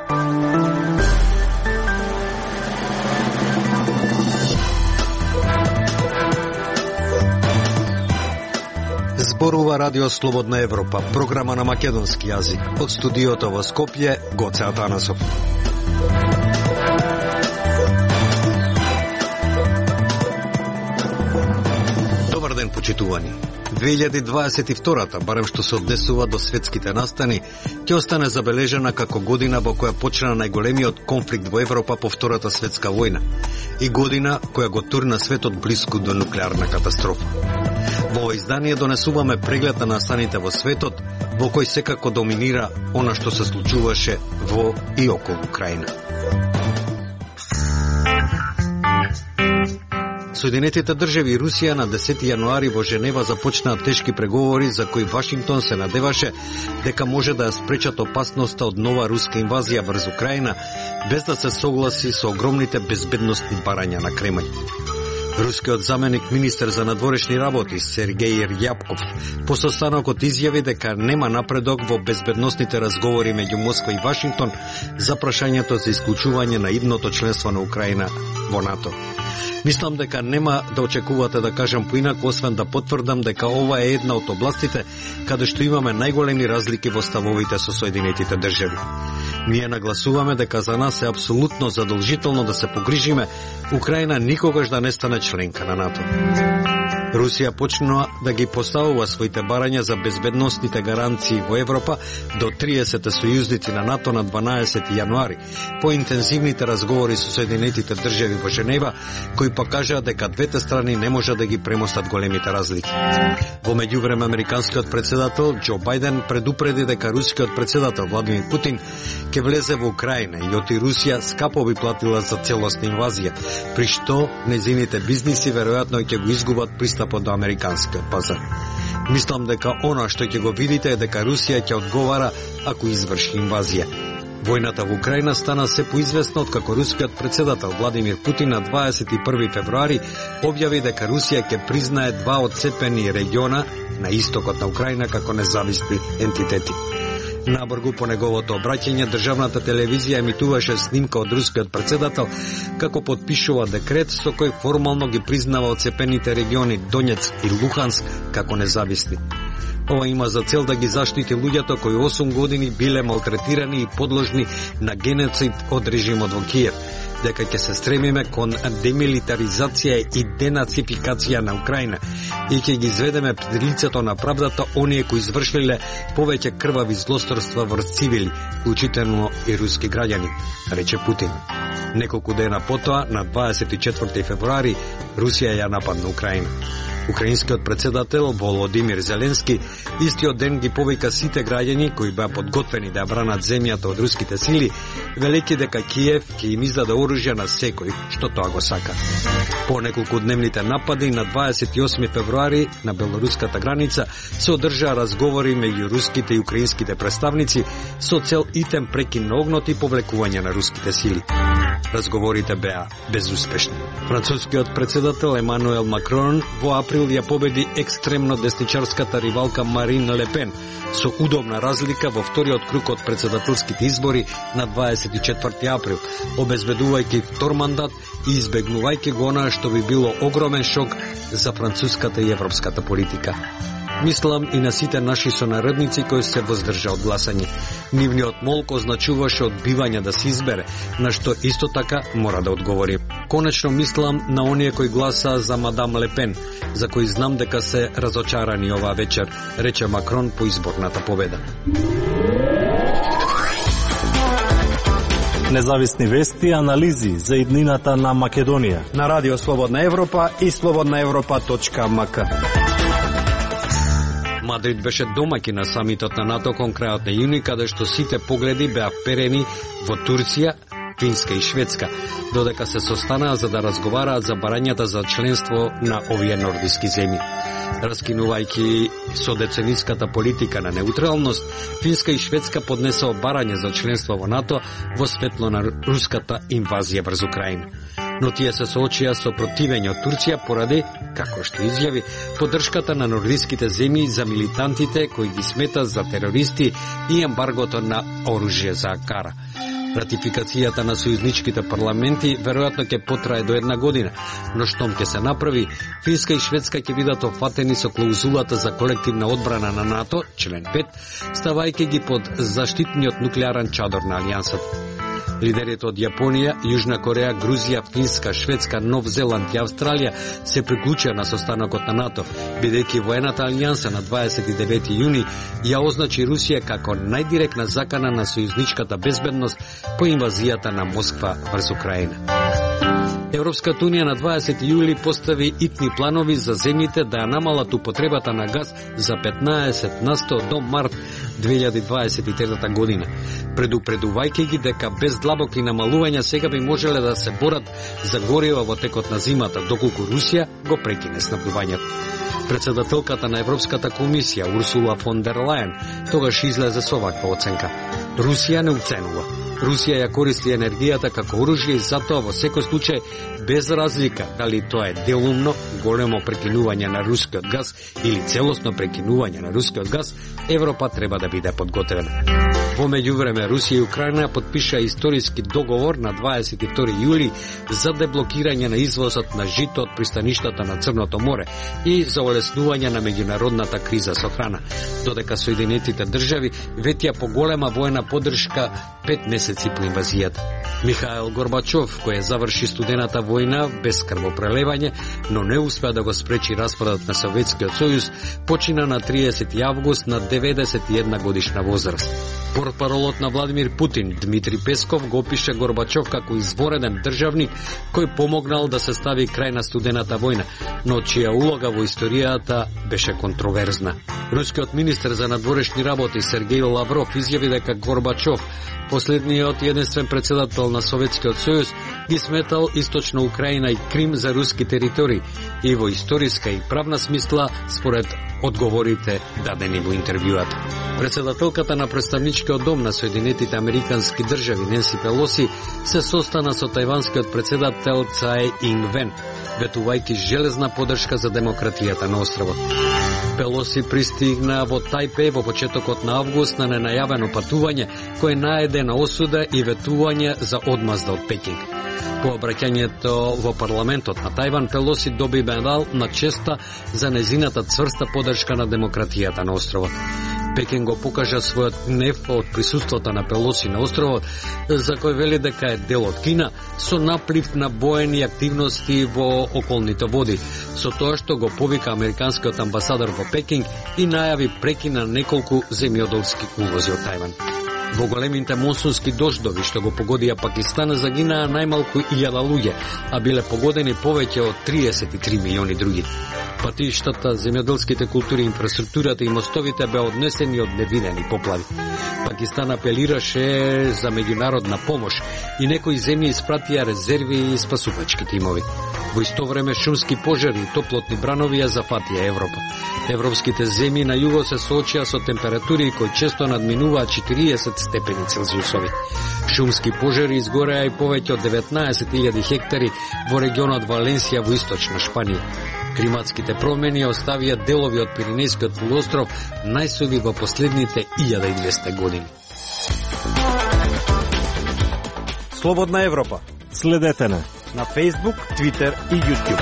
Зборува Радио Слободна Европа, програма на македонски јазик. Од студиото во Скопје, Гоце Атанасов. Добар ден, почитувани. 2022-та, барем што се однесува до светските настани, ќе остане забележана како година во која почна најголемиот конфликт во Европа по Втората светска војна и година која го турна светот блиску до нуклеарна катастрофа. Во овој издание донесуваме преглед на настаните во светот, во кој секако доминира она што се случуваше во и околу Украина. Соединетите држави и Русија на 10 јануари во Женева започнаа тешки преговори за кои Вашингтон се надеваше дека може да ја спречат опасноста од нова руска инвазија врз Украина, без да се согласи со огромните безбедносни барања на Кремљ. Рускиот заменик министер за надворешни работи Сергеј Рјабков по состанокот изјави дека нема напредок во безбедносните разговори меѓу Москва и Вашингтон за прашањето за исклучување на идното членство на Украина во НАТО. Мислам дека нема да очекувате да кажам поинаку, освен да потврдам дека ова е една од областите каде што имаме најголеми разлики во ставовите со Соединетите држави. Ние нагласуваме дека за нас е апсолутно задолжително да се погрижиме Украина никогаш да не стане членка на НАТО. Русија почнува да ги поставува своите барања за безбедносните гаранции во Европа до 30 сојузници на НАТО на 12 јануари, по интензивните разговори со Соединетите држави во Женева, кои покажаа дека двете страни не може да ги премостат големите разлики. Во меѓувреме, американскиот председател Џо Бајден предупреди дека рускиот председател Владимир Путин ќе влезе во Украина и оти Русија скапо би платила за целосна инвазија, при што незините бизниси веројатно ќе го изгубат пристапот до американскиот пазар. Мислам дека она што ќе го видите е дека Русија ќе одговара ако изврши инвазија. Војната во Украина стана се поизвестна откако рускиот председател Владимир Путин на 21 февруари објави дека Русија ќе признае два одцепени региона на истокот на Украина како независни ентитети. Набргу по неговото обраќање, државната телевизија емитуваше снимка од рускиот председател како потпишува декрет со кој формално ги признава одцепените региони Донецк и Луханск како независни. Ова има за цел да ги заштити луѓето кои 8 години биле малтретирани и подложни на геноцид од режимот во Киев, дека ќе се стремиме кон демилитаризација и денацификација на Украина и ќе ги изведеме пред лицето на правдата оние кои извршиле повеќе крвави злосторства врз цивили, вклучително и руски граѓани, рече Путин. Неколку дена потоа, на 24 февруари, Русија ја нападна Украина. Украинскиот председател Володимир Зеленски истиот ден ги повика сите граѓани кои беа подготвени да ја бранат земјата од руските сили, велејќи дека Киев ќе им издаде оружје на секој што тоа го сака. По неколку дневните напади на 28 февруари на белоруската граница се одржаа разговори меѓу руските и украинските представници со цел итем прекин на огнот и повлекување на руските сили. Разговорите беа безуспешни. Францускиот председател Емануел Макрон во април ја победи екстремно десничарската ривалка Марин Ле Пен со удобна разлика во вториот круг од председателските избори на 24 април, обезбедувајќи втор мандат и избегнувајќи го она што би било огромен шок за француската и европската политика. Мислам и на сите наши сонародници кои се воздржа од гласање. Нивниот молк означуваше одбивање да се избере, на што исто така мора да одговори. Конечно мислам на оние кои гласаа за мадам Ле Пен, за кои знам дека се разочарани оваа вечер, рече Макрон по изборната победа. Независни вести и анализи за иднината на Македонија на Радио Слободна Европа и slobodnaevropa.mk. Мадрид беше домаќин на самитот на НАТО кон крајот на јуни, каде што сите погледи беа вперени во Турција, Финска и Шведска, додека се состанаа за да разговараат за барањата за членство на овие нордиски земји. Раскинувајќи со децениската политика на неутралност, Финска и Шведска поднесаа барање за членство во НАТО во светло на руската инвазија врз Украина. Но тие се соочија со противење од Турција поради, како што изјави, поддршката на нордиските земји за милитантите кои ги смета за терористи и ембаргото на оружје за Анкара. Ратификацијата на сојузничките парламенти веројатно ќе потрае до 1 година, но штом ќе се направи, Финска и Шведска ќе бидат офатени со клаузулата за колективна одбрана на НАТО, член 5, ставајќи ги под заштитниот нуклеарен чадор на алијансата. Лидерите од Јапонија, Јужна Кореја, Грузија, Финска, Шведска, Нов Зеланд и Австралија се приклучија на состанокот на НАТО, бидејќи воената алијанса на 29 јуни ја означи Русија како најдиректна закана на сојузничката безбедност по инвазијата на Москва врз Украина. Европската унија на 20 јули постави итни планови за земјите да ја намалат употребата на газ за 15% до март 2023 година, предупредувајќи ги дека без длабоки намалувања сега би можеле да се борат за гориво во текот на зимата, доколку Русија го прекине снабдувањето. Председателката на Европската комисија Урсула фон дер Лајен тогаш излезе со ваква оценка. Русија не уценува. Русија ја користи енергијата како оружје и затоа во секој случај, без разлика дали тоа е делумно, големо прекинување на рускиот газ или целосно прекинување на рускиот газ, Европа треба да биде подготвена. Во меѓувреме, Русија и Украина подпиша историски договор на 22 јули за деблокирање на извозот на жито од пристаништата на Црното море и за олеснување на меѓународната криза со храна, додека Соединетите држави ветија поголема воена поддршка 5 месеци по инвазијата. Михаил Горбачов, кој заврши студената војна без крвопрелевање, но не успеа да го спречи распадот на Советскиот сојуз, почина на 30 август на 91 годишна возраст. Портпаролот на Владимир Путин, Дмитрий Песков, го опише Горбачов како извореден државник кој помогнал да се стави крај на студената војна, но чија улога во историјата беше контроверзна. Рускиот министер за надворешни работи Сергеј Лавров изјави дека Горбачов, последниот единствен председател на Советскиот сојуз, ги сметал Источна Украина и Крим за руски територии и во историска и правна смисла според одговорите дадени во интервјуата. Председателката на представничкиот дом на Соединетите Американски држави Ненси Пелоси се состана со тајванскиот председател Цај Инг-вен, ветувајќи железна поддршка за демократијата на островот. Пелоси пристигна во Тајпеј во почетокот на август на ненајавено патување кое наеде на осуда и ветување за одмазда од Пекинг. По обраќањето во парламентот на Тајван, Пелоси доби медал на честа за незината цврста поддршка на демократијата на островот. Пекин го покажа својот гнев од присуството на Пелоси на островот, за кој вели дека е дел од Кина, со наплив на воени активности во околните води, со тоа што го повика американскиот амбасадор во Пекинг и најави прекин на неколку земјоделски увози од Тајван. Во големите монсунски дождови што го погодија Пакистан загинаа најмалку 1000 луѓе, а биле погодени повеќе од 33 милиони други. Патиштата, земјоделските култури, инфраструктурата и мостовите беа однесени од невидени поплави. Пакистан апелираше за меѓународна помош и некои земји испратија резерви и спасувачки тимови. Во исто време шумски пожари и топлотни бранови ја зафатија Европа. Европските земји на југо се соочија со температури кои често надминуваат 40 степени Целзиусови. Шумски пожари изгореа и повеќе од 19.000 хектари во регионот Валенсија во источна Шпанија. Климатските промени оставија делови од Пиренејскиот полуостров најсуви во последните 1200 години. Слободна Европа. Следете на Facebook, Twitter и YouTube.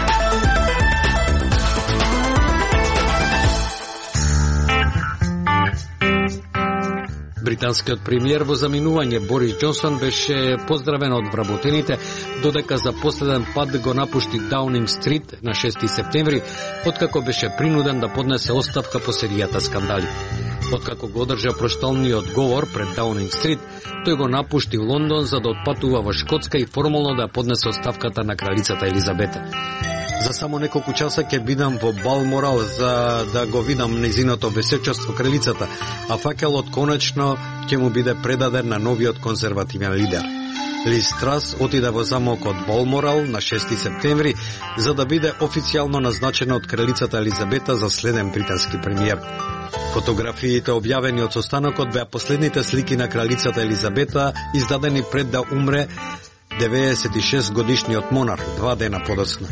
Британскиот премиер во заминување Борис Џонсон беше поздравен од вработените, додека за последен пат го напушти Даунинг Стрит на 6 септември, откако беше принуден да поднесе оставка по серијата скандали. Откако го одржа прошталниот говор пред Даунинг Стрит, тој го напушти Лондон за да отпатува во Шкотска и формално да поднесе оставката на кралицата Елизабета. За само неколку часа ќе бидам во Балморал за да го видам незиното височество кралицата, а факелот конечно ќе му биде предаден на новиот конзервативен лидер. Лиз Трас отиде во замокот Балморал на 6 септември за да биде официјално назначена од кралицата Елизабета за следен британски премиер. Фотографиите објавени од состанокот беа последните слики на кралицата Елизабета, издадени пред да умре 96 годишниот монарх 2 дена подоцна.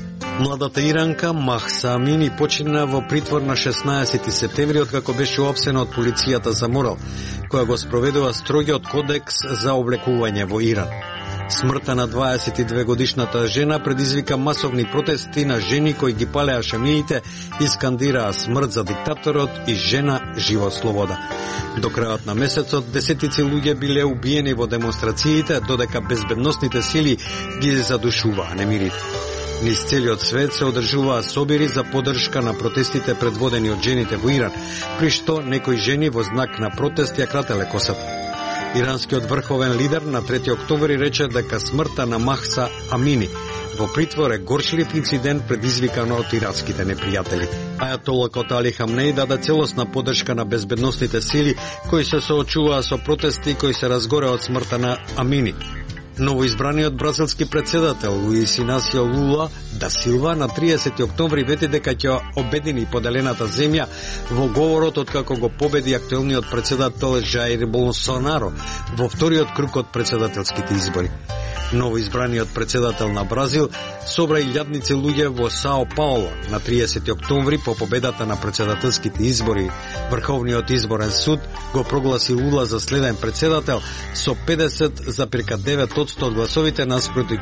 Младата иранка Махса Амини почина во притвор на 16 септември откако беше уапсена од полицијата за морал, која го спроведува строгиот кодекс за облекување во Иран. Смртта на 22 годишната жена предизвика масовни протести на жени кои ги палеа шамиите и скандираа смрт за диктаторот и жена живот слобода. До крајот на месецот десетици луѓе биле убиени во демонстрациите, додека безбедносните сили ги задушуваа немирите. Низ целиот свет се одржуваа собири за поддршка на протестите предводени од жените во Иран, при што некои жени во знак на протест ја крателе косата. Иранскиот врховен лидер на 3 октомври рече дека смртта на Махса Амини во притвор е горчлив инцидент предизвикан од иранските непријатели. Ајатолакот Али Хамнеи даде целосна поддршка на безбедносните сили кои се соочуваа со протести кои се разгореа од смртта на Амини. Новоизбраниот бразилски председател Луис Инасио Лула да Силва на 30 октомври вети дека ќе обедини поделената земја во говорот откако го победи актуелниот председател Жаир Болсонаро во вториот круг од председателските избори. Новоизбраниот председател на Бразил собра илјадници луѓе во Сао Пауло на 30 октомври по победата на председателските избори. Врховниот изборен суд го прогласи Лула за следен председател со 50,9% од гласовите наспроти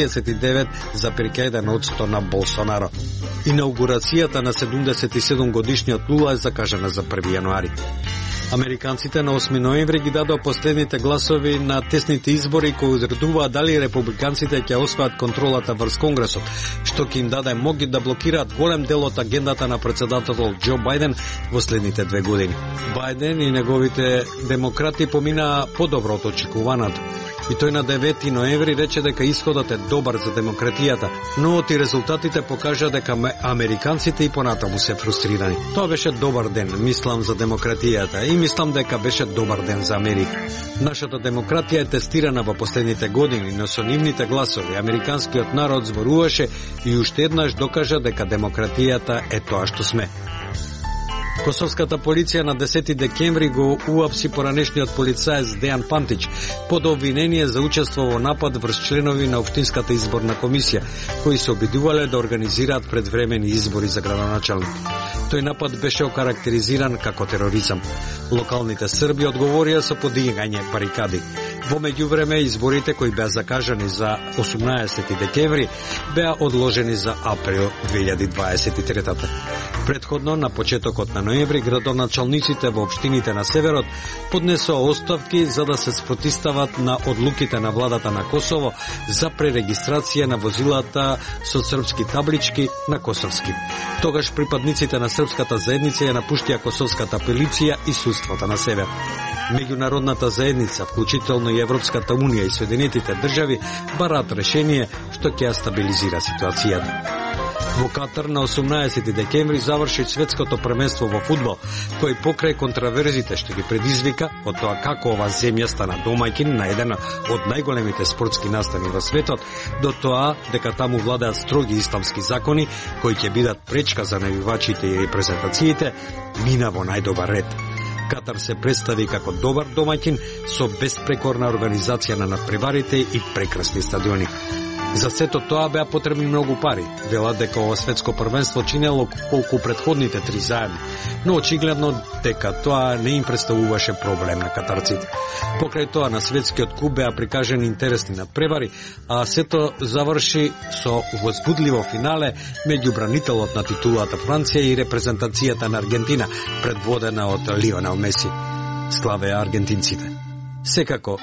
49,1% на Болсонаро. Инаугурацијата на 77 годишниот Лула е закажана за 1 јануари. Американците на 8 ноември ги дадоа последните гласови на тесните избори кои одредуваат дали републиканците ќе освојат контролата врз Конгресот, што ќе им даде моги да блокираат голем дел од агендата на председателот Џо Бајден во следните 2 години. Бајден и неговите демократи поминаа подобро од очекуваното. И тој на 9 ноември рече дека исходот е добар за демократијата, но и резултатите покажа дека американците и понатаму се фрустрирани. Тоа беше добар ден, мислам, за демократијата и мислам дека беше добар ден за Америка. Нашата демократија е тестирана во последните години, но со нивните гласови американскиот народ зборуваше и уште еднаш докажа дека демократијата е тоа што сме. Косовската полиција на 10 декември го уапси поранешниот полицаец Дејан Пантич под обвинение за учество во напад врз членови на Општинската изборна комисија, кои се обидувале да организираат предвремени избори за градоначалник. Тој напад беше окарактеризиран како тероризам. Локалните срби одговорија со подигање барикади. Во меѓувреме, изборите кои беа закажани за 18 декември беа одложени за април 2023. Предходно, на почетокот на ноември, градоначалниците во општините на северот поднесоа оставки за да се спротивстават на одлуките на владата на Косово за пререгистрација на возилата со српски таблички на косовски. Тогаш припадниците на српската заедница ја напуштија косовската полиција и судството на север. Меѓународната заедница, вклучително и Европската унија и Соединетите држави, бараат решение што ќе ја стабилизира ситуацијата. Во Катар на 18 декември заврши светското првенство во фудбал, кој покрај контраверзите што ги предизвика од тоа како ова земја стана домаќин на еден од најголемите спортски настани во светот, до тоа дека таму владеат строги исламски закони кои ќе бидат пречка за навивачите и репрезентациите, мина во најдобар ред. Катар се представи како добар домаќин со беспрекорна организација на надпреварите и прекрасни стадиони. За сето тоа беа потребни многу пари. Велат дека ова светско првенство чинело колку предходните 3 заедно, но очигледно дека тоа не им представуваше проблем на катарците. Покрај тоа на светскиот куп беа прикажани интересни надпревари, а сето заврши со возбудливо финале меѓу бранителот на титулата Франција и репрезентацијата на Аргентина, предводена од Лионел Меси. Славеа аргентинците. Секако,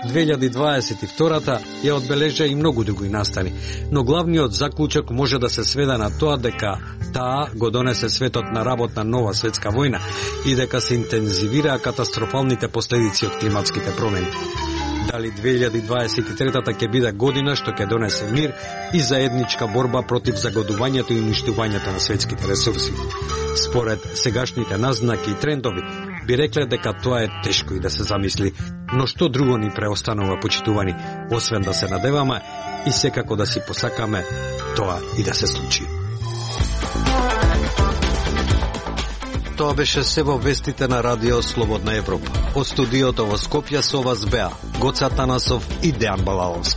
2022-та ја одбележа и многу други настани, но главниот заклучок може да се сведе на тоа дека таа го донесе светот на работна нова светска војна и дека се интензивираа катастрофалните последици од климатските промени. Дали 2023-та ќе биде година што ќе донесе мир и заедничка борба против загодувањето и уништувањето на светските ресурси. Според сегашните назнаки и трендови, би рекле дека тоа е тешко и да се замисли, но што друго ни преостанува, почитувани, освен да се надеваме и секако да си посакаме тоа и да се случи. Тоа беше се во вестите на Радио Слободна Европа. Од студиото во Скопје со вас беа Гоце Атанасов и Дејан Балаловски.